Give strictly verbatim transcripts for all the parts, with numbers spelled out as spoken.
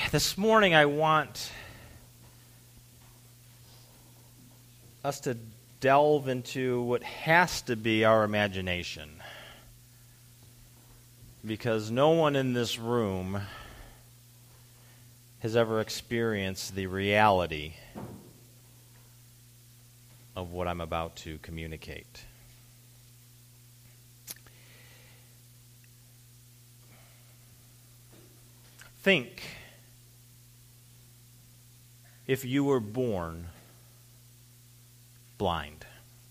this morning I want us to delve into what has to be our imagination. Because no one in this room has ever experienced the reality of what I'm about to communicate. Think if you were born blind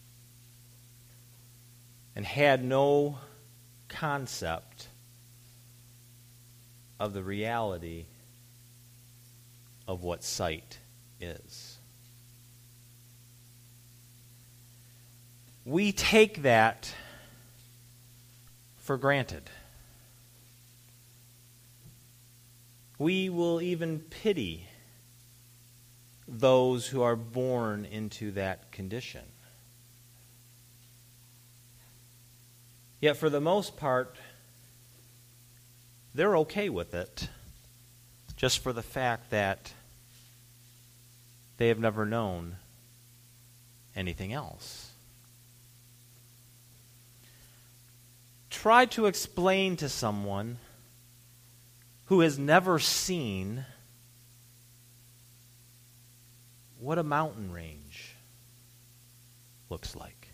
and had no concept of the reality of what sight is. We take that for granted. We will even pity those who are born into that condition. Yet for the most part, they're okay with it, just for the fact that they have never known anything else. Try to explain to someone who has never seen what a mountain range looks like.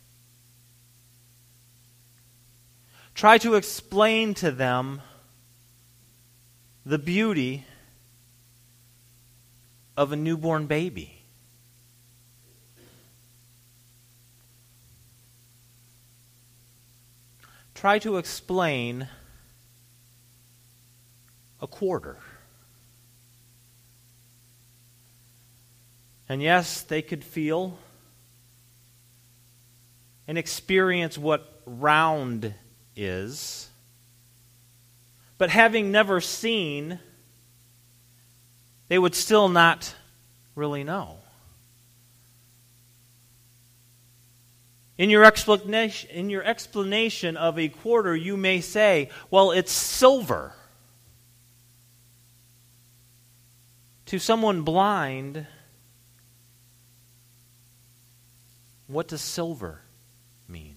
Try to explain to them the beauty of a newborn baby. Try to explain a quarter. And yes, they could feel and experience what round is. But having never seen, they would still not really know. In your explanation, in your explanation of a quarter, you may say, well, it's silver. To someone blind, what does silver mean?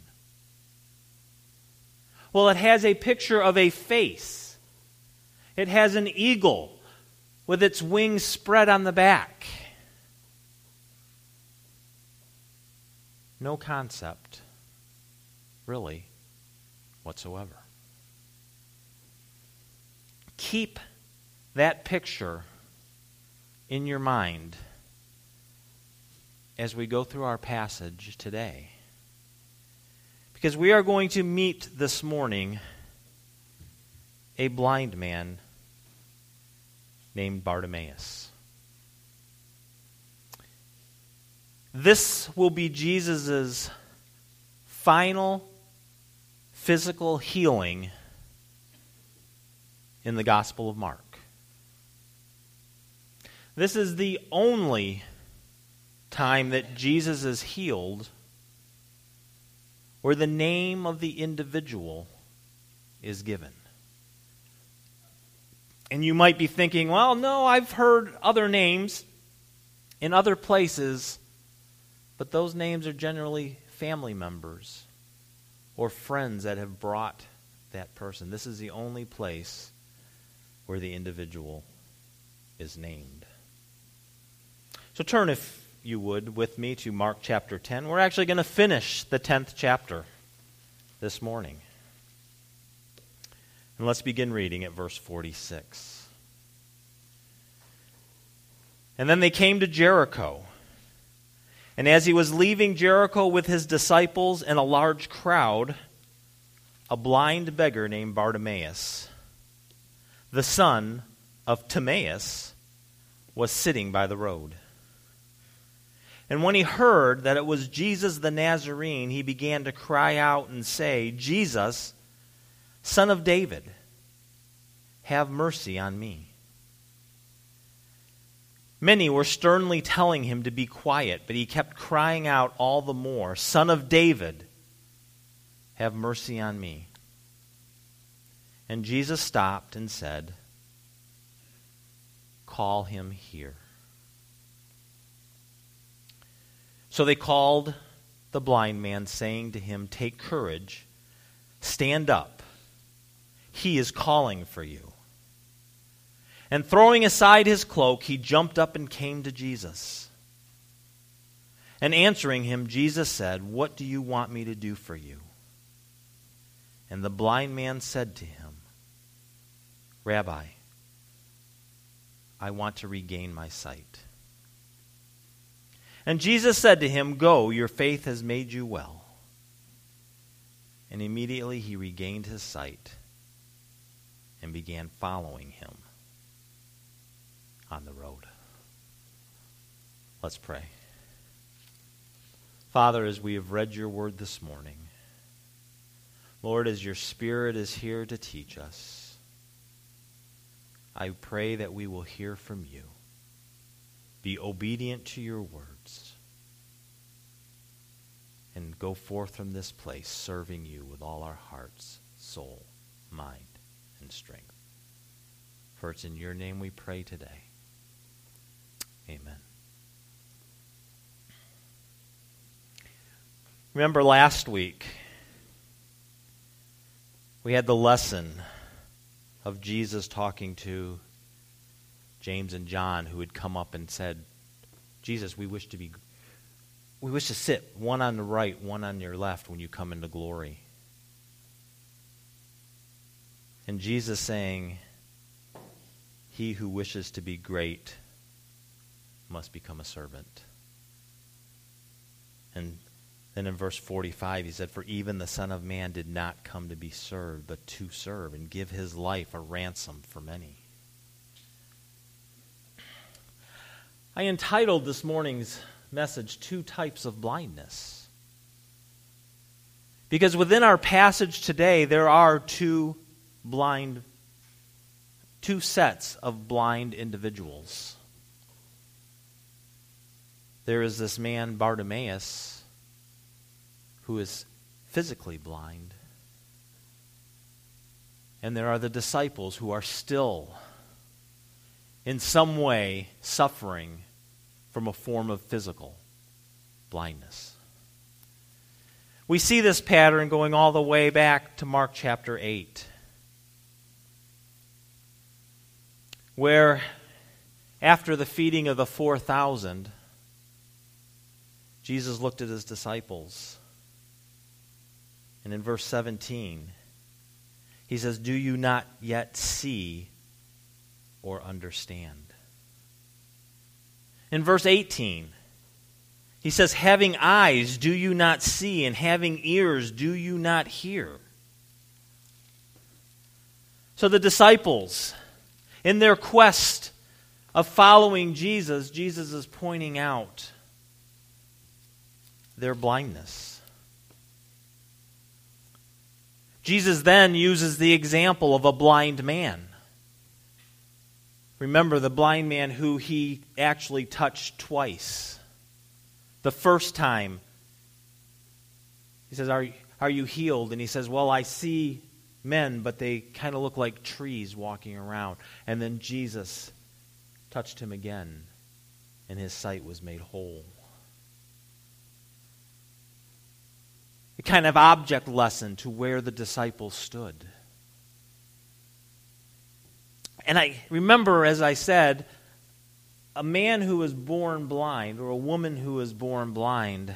Well, it has a picture of a face. It has an eagle with its wings spread on the back. No concept, really, whatsoever. Keep that picture in your mind as we go through our passage today. Because we are going to meet this morning a blind man named Bartimaeus. This will be Jesus' final physical healing in the Gospel of Mark. This is the only time that Jesus is healed where the name of the individual is given. And you might be thinking, well, no, I've heard other names in other places, but those names are generally family members or friends that have brought that person. This is the only place where the individual is named. So turn, if you would, with me to Mark chapter ten. We're actually going to finish the tenth chapter this morning. And let's begin reading at verse forty-six. And then they came to Jericho. And as he was leaving Jericho with his disciples and a large crowd, a blind beggar named Bartimaeus, the son of Timaeus, was sitting by the road. And when he heard that it was Jesus the Nazarene, he began to cry out and say, Jesus, Son of David, have mercy on me. Many were sternly telling him to be quiet, but he kept crying out all the more, Son of David, have mercy on me. And Jesus stopped and said, call him here. So they called the blind man, saying to him, take courage, stand up. He is calling for you. And throwing aside his cloak, he jumped up and came to Jesus. And answering him, Jesus said, what do you want me to do for you? And the blind man said to him, Rabbi, I want to regain my sight. And Jesus said to him, go, your faith has made you well. And immediately he regained his sight and began following him on the road. Let's pray. Father, as we have read your word this morning, Lord, as your Spirit is here to teach us, I pray that we will hear from you. Be obedient to your words. And go forth from this place serving you with all our hearts, soul, mind, and strength. For it's in your name we pray today. Amen. Remember last week, we had the lesson of Jesus talking to James and John, who had come up and said, Jesus, we wish to be, we wish to sit one on the right, one on your left when you come into glory. And Jesus saying, he who wishes to be great must become a servant. And then in verse forty-five, he said, for even the Son of Man did not come to be served, but to serve and give his life a ransom for many. I entitled this morning's message, Two Types of Blindness. Because within our passage today, there are two blind, two sets of blind individuals. There is this man, Bartimaeus, who is physically blind. And there are the disciples who are still, in some way, suffering from a form of physical blindness. We see this pattern going all the way back to Mark chapter eight, where after the feeding of the four thousand, Jesus looked at his disciples. And in verse seventeen, he says, do you not yet see or understand? In verse eighteen, he says, having eyes, do you not see? And having ears, do you not hear? So the disciples, in their quest of following Jesus, Jesus is pointing out their blindness. Jesus then uses the example of a blind man. Remember the blind man who he actually touched twice. The first time, he says, are, are you healed? And he says, well, I see men, but they kind of look like trees walking around. And then Jesus touched him again, and his sight was made whole. A kind of object lesson to where the disciples stood. And I remember, as I said, a man who was born blind, or a woman who was born blind,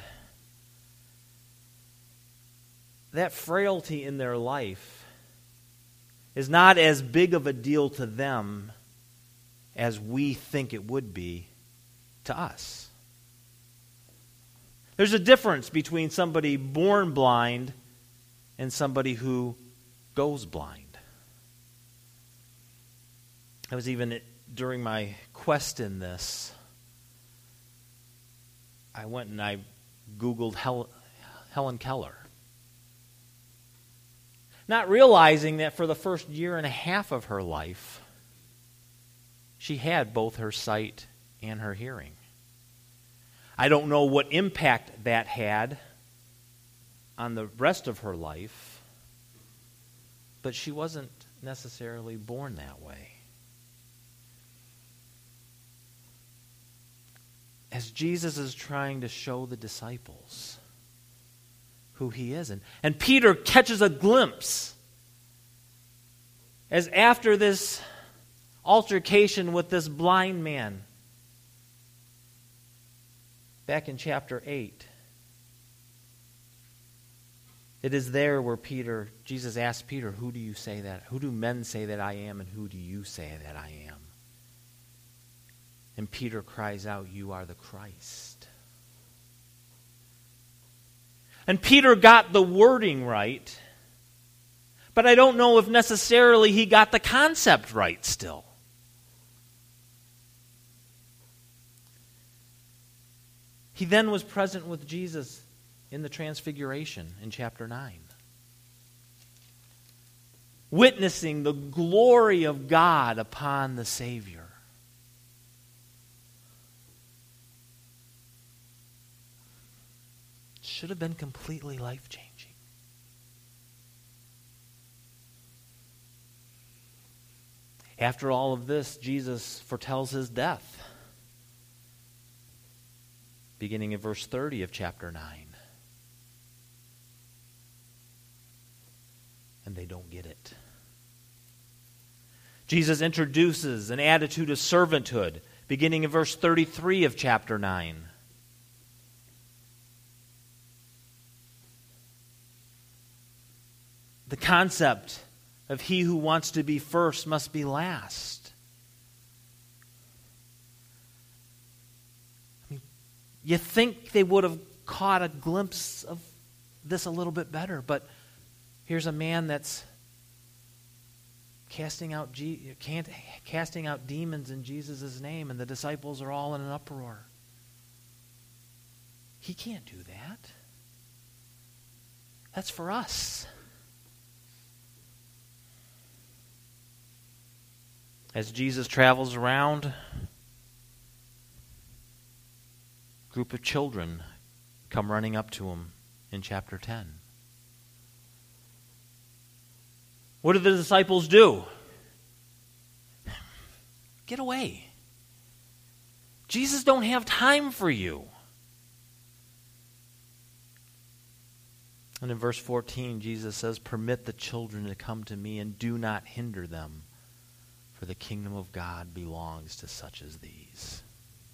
that frailty in their life is not as big of a deal to them as we think it would be to us. There's a difference between somebody born blind and somebody who goes blind. I was even, during my quest in this, I went and I Googled Hel- Helen Keller. Not realizing that for the first year and a half of her life, she had both her sight and her hearing. I don't know what impact that had on the rest of her life, but she wasn't necessarily born that way. as Jesus is trying to show the disciples who he is. And, and Peter catches a glimpse as after this altercation with this blind man, back in chapter eight, it is there where Peter, Jesus asked Peter, who do you say that, who do men say that I am, and who do you say that I am? And Peter cries out, you are the Christ. And Peter got the wording right, but I don't know if necessarily he got the concept right still. He then was present with Jesus in the Transfiguration in chapter nine, witnessing the glory of God upon the Savior. Should have been completely life-changing. After all of this, Jesus foretells his death, beginning in verse thirty of chapter nine. And they don't get it. Jesus introduces an attitude of servanthood, beginning in verse thirty-three of chapter nine. The concept of he who wants to be first must be last. I mean, you think they would have caught a glimpse of this a little bit better, but here's a man that's casting out can't, casting out demons in Jesus' name, and the disciples are all in an uproar. He can't do that. That's for us. As Jesus travels around, a group of children come running up to him in chapter ten. What do the disciples do? Get away. Jesus don't have time for you. And in verse fourteen, Jesus says, permit the children to come to me and do not hinder them, for the kingdom of God belongs to such as these.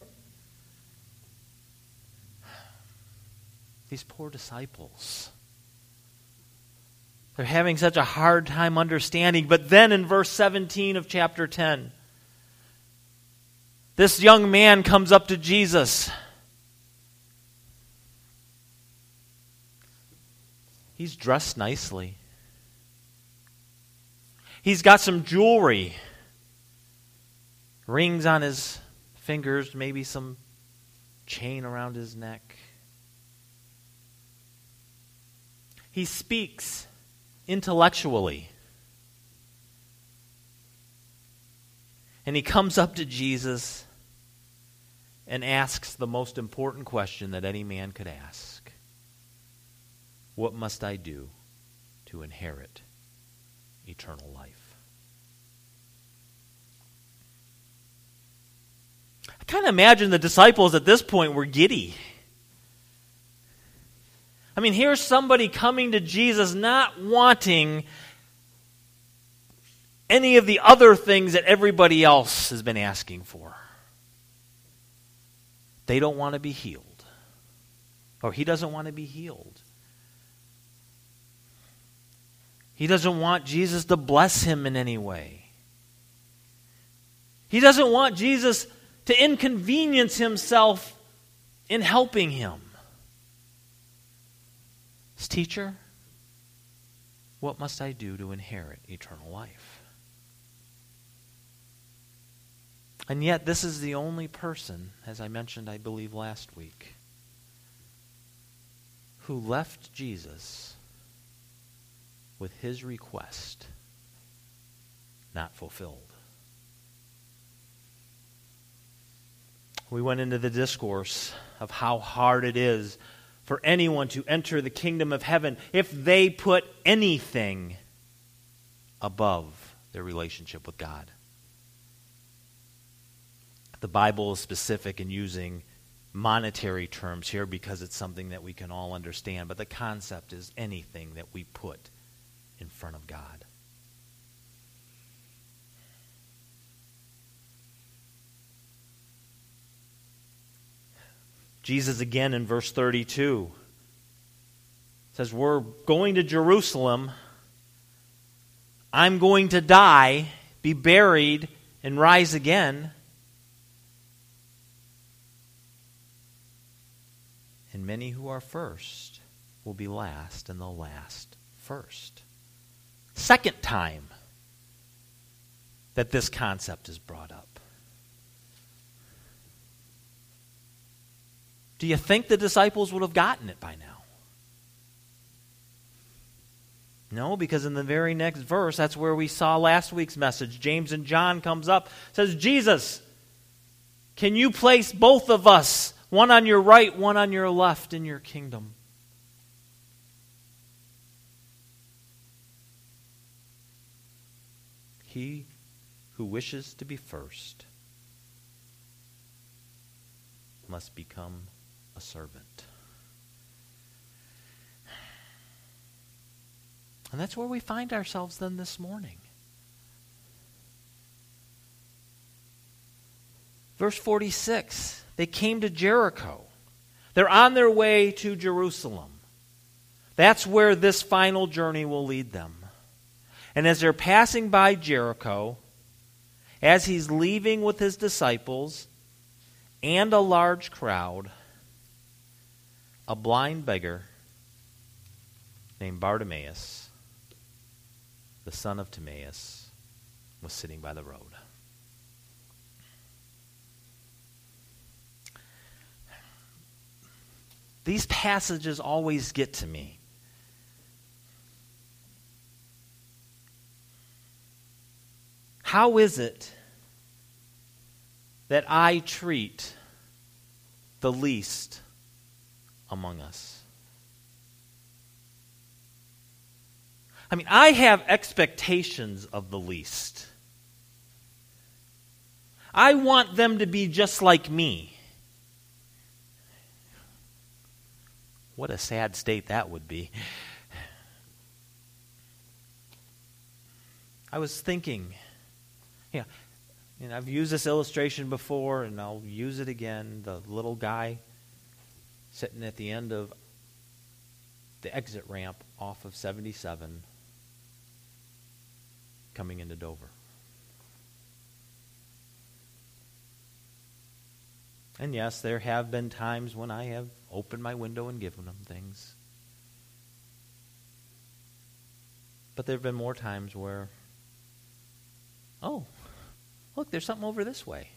These poor disciples. They're having such a hard time understanding. But then in verse seventeen of chapter ten, this young man comes up to Jesus. He's dressed nicely. He's got some jewelry. Rings on his fingers, maybe some chain around his neck. He speaks intellectually. And he comes up to Jesus and asks the most important question that any man could ask. What must I do to inherit eternal life? I kind of imagine the disciples at this point were giddy. I mean, here's somebody coming to Jesus not wanting any of the other things that everybody else has been asking for. They don't want to be healed. Or he doesn't want to be healed. He doesn't want Jesus to bless him in any way. He doesn't want Jesus to inconvenience himself in helping him. His teacher, what must I do to inherit eternal life? And yet this is the only person, as I mentioned, I believe last week, who left Jesus with his request not fulfilled. We went into the discourse of how hard it is for anyone to enter the kingdom of heaven if they put anything above their relationship with God. The Bible is specific in using monetary terms here because it's something that we can all understand, but the concept is anything that we put in front of God. Jesus again in verse thirty-two says, we're going to Jerusalem. I'm going to die, be buried, and rise again. And many who are first will be last, and the last first. Second time that this concept is brought up. Do you think the disciples would have gotten it by now? No, because in the very next verse, that's where we saw last week's message. James and John comes up, says, Jesus, can you place both of us, one on your right, one on your left, in your kingdom? He who wishes to be first must become a servant. And that's where we find ourselves then this morning. Verse forty-six, they came to Jericho. They're on their way to Jerusalem. That's where this final journey will lead them. And as they're passing by Jericho, as he's leaving with his disciples and a large crowd, a blind beggar named Bartimaeus, the son of Timaeus, was sitting by the road. These passages always get to me. How is it that I treat the least among us? I mean, I have expectations of the least. I want them to be just like me. What a sad state that would be. I was thinking, yeah, you know, I've used this illustration before, and I'll use it again. The little guy sitting at the end of the exit ramp off of seventy-seven coming into Dover. And yes, there have been times when I have opened my window and given them things. But there have been more times where, oh, look, there's something over this way.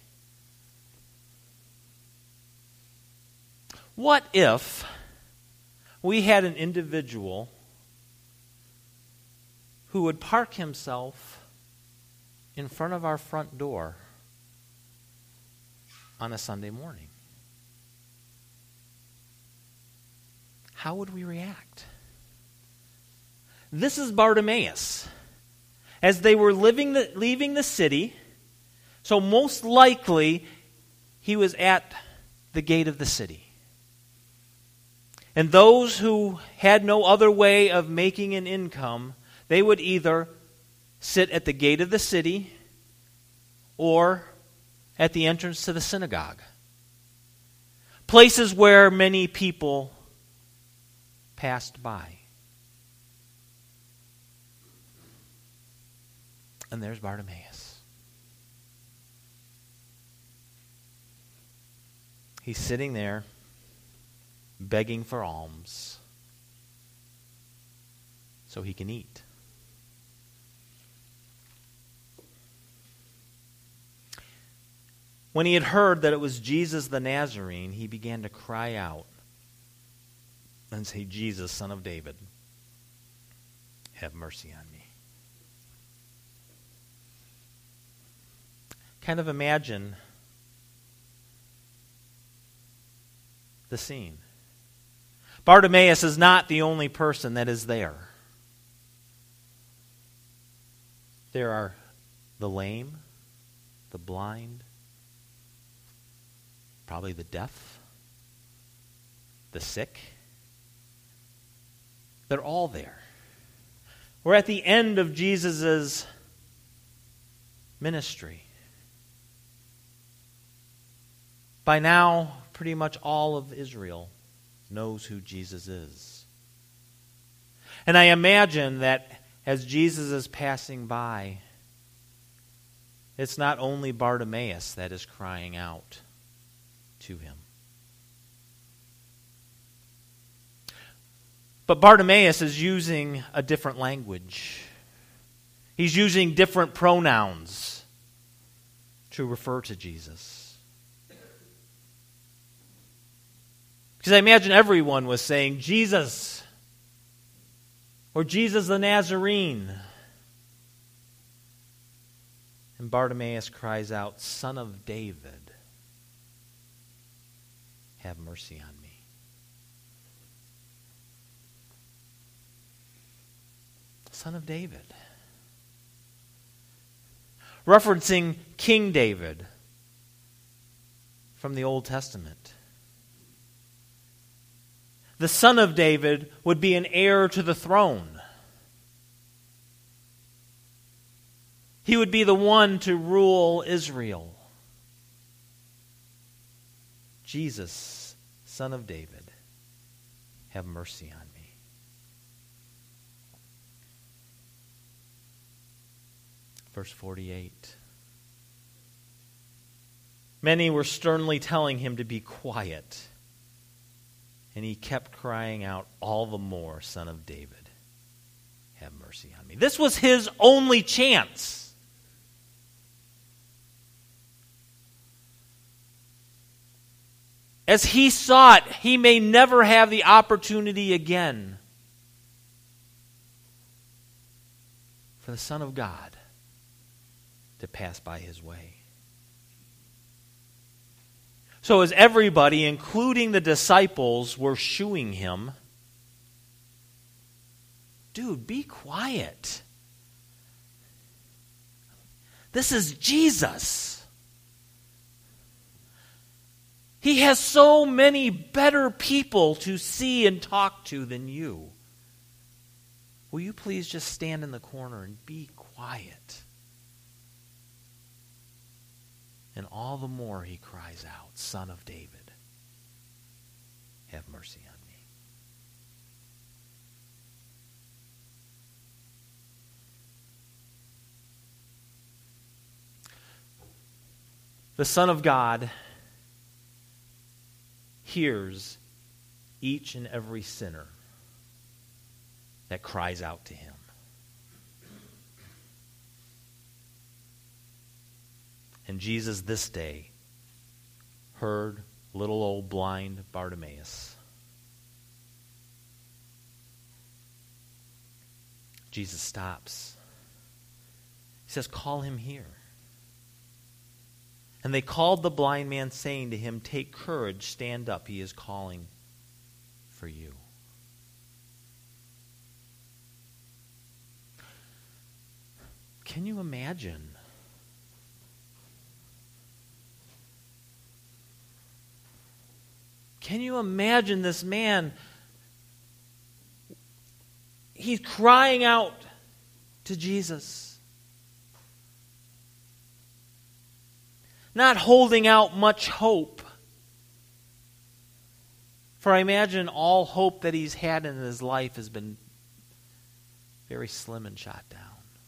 What if we had an individual who would park himself in front of our front door on a Sunday morning? How would we react? This is Bartimaeus. As they were living the, leaving the city, so most likely he was at the gate of the city. And those who had no other way of making an income, they would either sit at the gate of the city or at the entrance to the synagogue. Places where many people passed by. And there's Bartimaeus. He's sitting there begging for alms so he can eat. When he had heard that it was Jesus the Nazarene, he began to cry out and say, Jesus, Son of David, have mercy on me. Kind of imagine the scene. Bartimaeus is not the only person that is there. There are the lame, the blind, probably the deaf, the sick. They're all there. We're at the end of Jesus' ministry. By now, pretty much all of Israel knows who Jesus is. And I imagine that as Jesus is passing by, it's not only Bartimaeus that is crying out to him. But Bartimaeus is using a different language. He's using different pronouns to refer to Jesus. Because I imagine everyone was saying, Jesus, or Jesus the Nazarene. And Bartimaeus cries out, Son of David, have mercy on me. Son of David. Referencing King David from the Old Testament. The son of David would be an heir to the throne. He would be the one to rule Israel. Jesus, Son of David, have mercy on me. Verse forty-eight. Many were sternly telling him to be quiet, and he kept crying out all the more, Son of David, have mercy on me. This was his only chance. As he saw it, he may never have the opportunity again for the Son of God to pass by his way. So as everybody, including the disciples, were shooing him, dude, be quiet. This is Jesus. He has so many better people to see and talk to than you. Will you please just stand in the corner and be quiet? And all the more he cries out, Son of David, have mercy on me. The Son of God hears each and every sinner that cries out to him. And Jesus this day heard little old blind Bartimaeus. Jesus stops. He says, call him here. And they called the blind man, saying to him, take courage, stand up, he is calling for you. Can you imagine? Can you imagine this man? He's crying out to Jesus. Not holding out much hope. For I imagine all hope that he's had in his life has been very slim and shot down.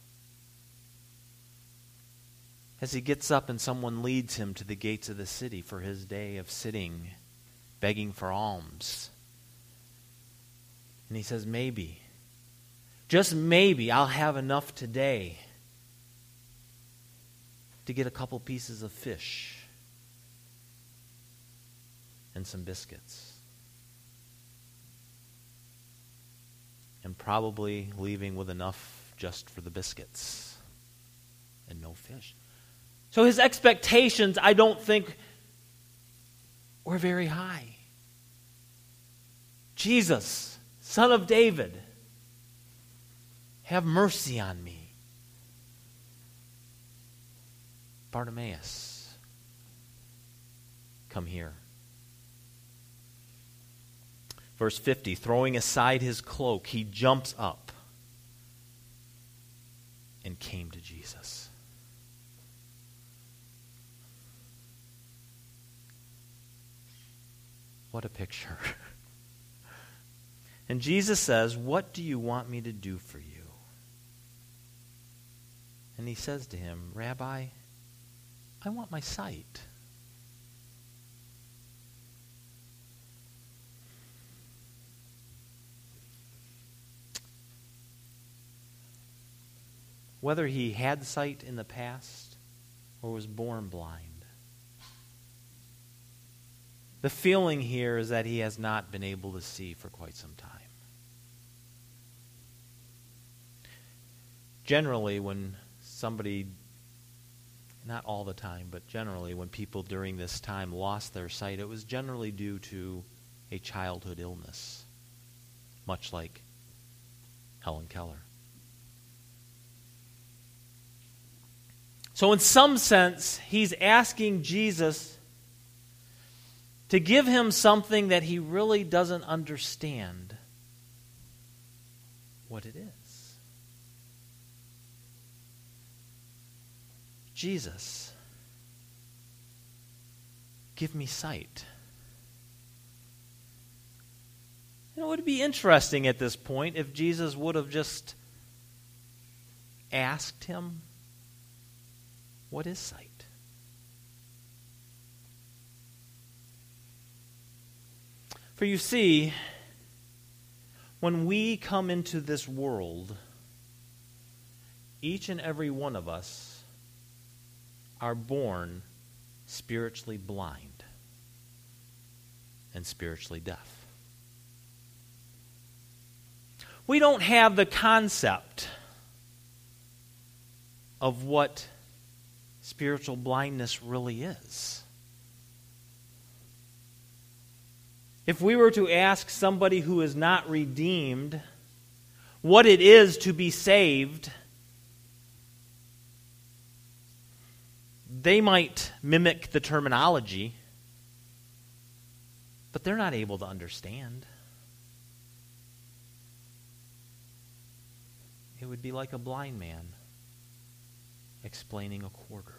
As he gets up and someone leads him to the gates of the city for his day of sitting, begging for alms. And he says, maybe, just maybe, I'll have enough today to get a couple pieces of fish and some biscuits. And probably leaving with enough just for the biscuits and no fish. So his expectations, I don't think, were very high. Jesus, Son of David, have mercy on me. Bartimaeus, come here. Verse fifty, throwing aside his cloak, he jumps up and came to Jesus. What a picture. And Jesus says, "What do you want me to do for you?" And he says to him, "Rabbi, I want my sight." Whether he had sight in the past or was born blind, the feeling here is that he has not been able to see for quite some time. Generally, when somebody, not all the time, but generally when people during this time lost their sight, it was generally due to a childhood illness, much like Helen Keller. So in some sense, he's asking Jesus to give him something that he really doesn't understand what it is. Jesus, give me sight. You know, it would be interesting at this point if Jesus would have just asked him, what is sight? For you see, when we come into this world, each and every one of us are born spiritually blind and spiritually deaf. We don't have the concept of what spiritual blindness really is. If we were to ask somebody who is not redeemed what it is to be saved, they might mimic the terminology, but they're not able to understand. It would be like a blind man explaining a quarter.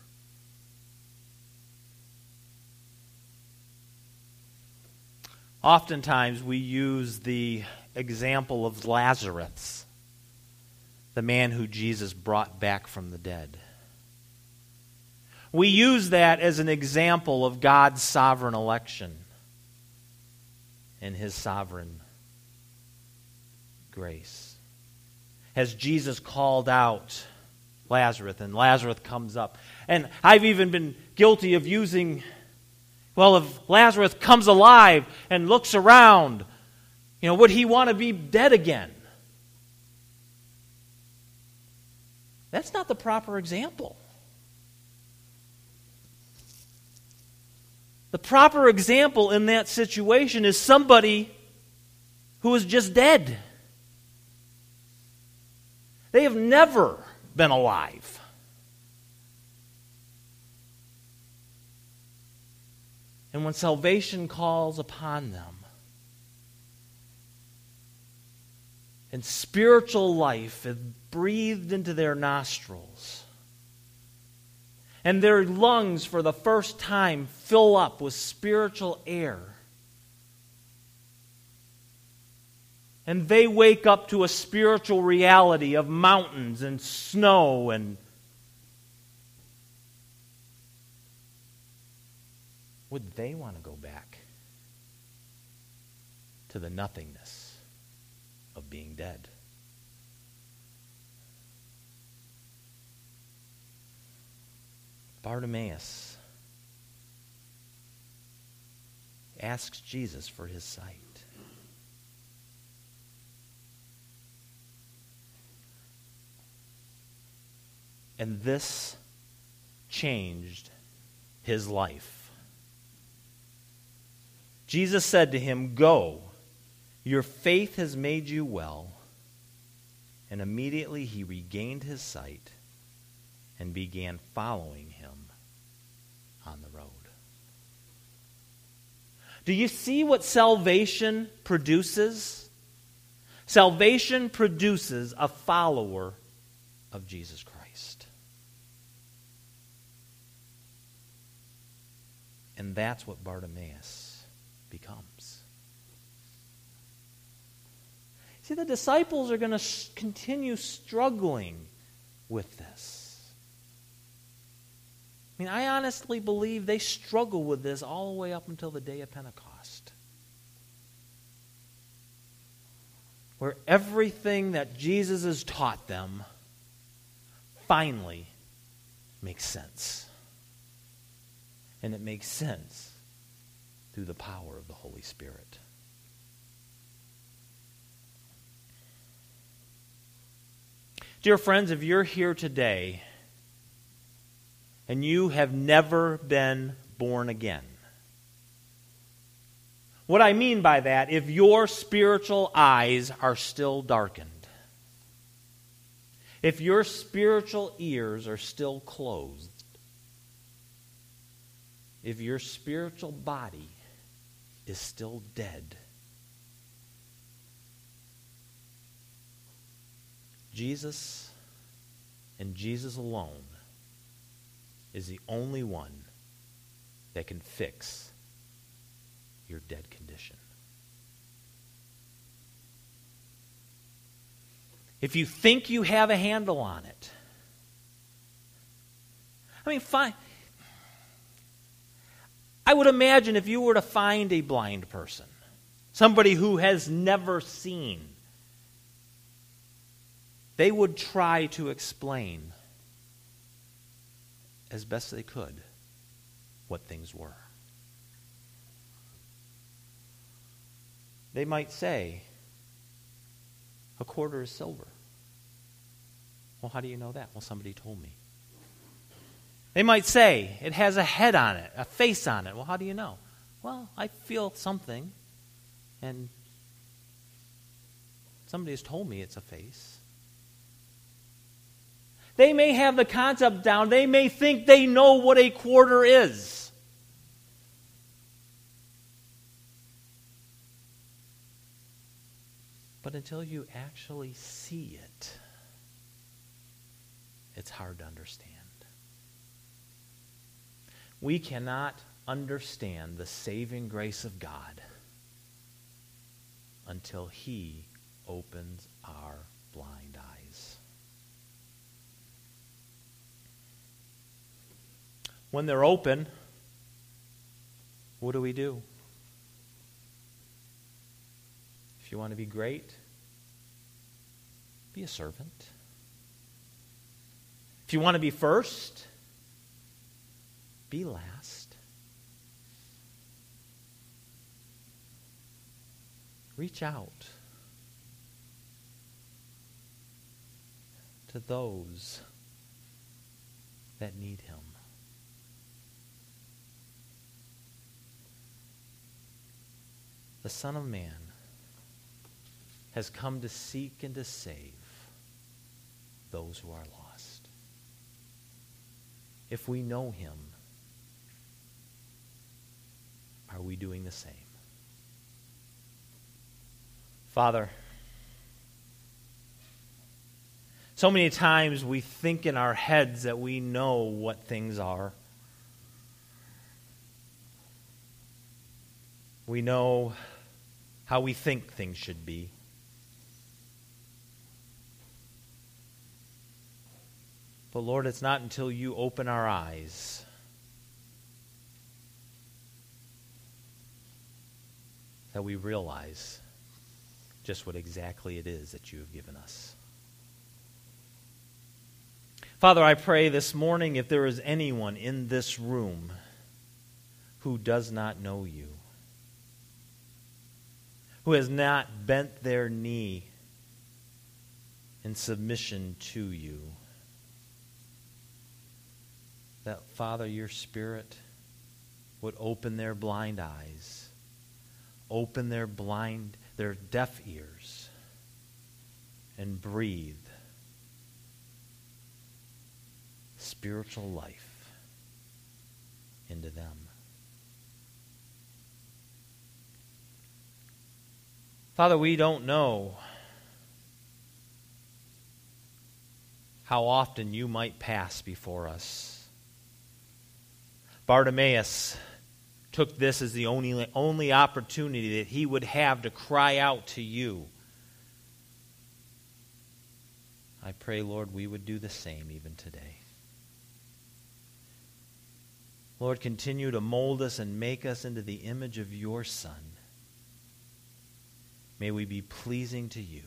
Oftentimes we use the example of Lazarus, the man who Jesus brought back from the dead. We use that as an example of God's sovereign election and his sovereign grace. As Jesus called out Lazarus, and Lazarus comes up. And I've even been guilty of using, well, if Lazarus comes alive and looks around, you know, would he want to be dead again? That's not the proper example. The proper example in that situation is somebody who is just dead. They have never been alive. And when salvation calls upon them, and spiritual life is breathed into their nostrils, and their lungs for the first time fill up with spiritual air, and they wake up to a spiritual reality of mountains and snow and would they want to go back to the nothingness of being dead? Bartimaeus asks Jesus for his sight. And this changed his life. Jesus said to him, "Go, your faith has made you well." And immediately he regained his sight and began following him on the road. Do you see what salvation produces? Salvation produces a follower of Jesus Christ. And that's what Bartimaeus becomes. See, the disciples are going to continue struggling with this. I mean, I honestly believe they struggle with this all the way up until the day of Pentecost, where everything that Jesus has taught them finally makes sense. And it makes sense through the power of the Holy Spirit. Dear friends, if you're here today and you have never been born again, what I mean by that, if your spiritual eyes are still darkened, if your spiritual ears are still closed, if your spiritual body is still dead, Jesus and Jesus alone is the only one that can fix your dead condition. If you think you have a handle on it, I mean, fine. I would imagine if you were to find a blind person, somebody who has never seen, they would try to explain as best they could what things were. They might say, a quarter is silver. Well, how do you know that? Well, somebody told me. They might say, it has a head on it, a face on it. Well, how do you know? Well, I feel something, and somebody has told me it's a face. They may have the concept down. They may think they know what a quarter is. But until you actually see it, it's hard to understand. We cannot understand the saving grace of God until He opens our blind eyes. When they're open, what do we do? If you want to be great, be a servant. If you want to be first, be last. Reach out to those that need Him. The Son of Man has come to seek and to save those who are lost. If we know Him, are we doing the same? Father, so many times we think in our heads that we know what things are. We know how we think things should be. But Lord, it's not until you open our eyes that we realize just what exactly it is that you have given us. Father, I pray this morning if there is anyone in this room who does not know you, who has not bent their knee in submission to you, that, Father, your Spirit would open their blind eyes, open their blind, their deaf ears, and breathe spiritual life into them. Father, we don't know how often you might pass before us. Bartimaeus took this as the only, only opportunity that he would have to cry out to you. I pray, Lord, we would do the same even today. Lord, continue to mold us and make us into the image of your Son. May we be pleasing to you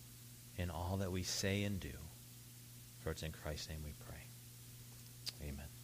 in all that we say and do. For it's in Christ's name we pray. Amen.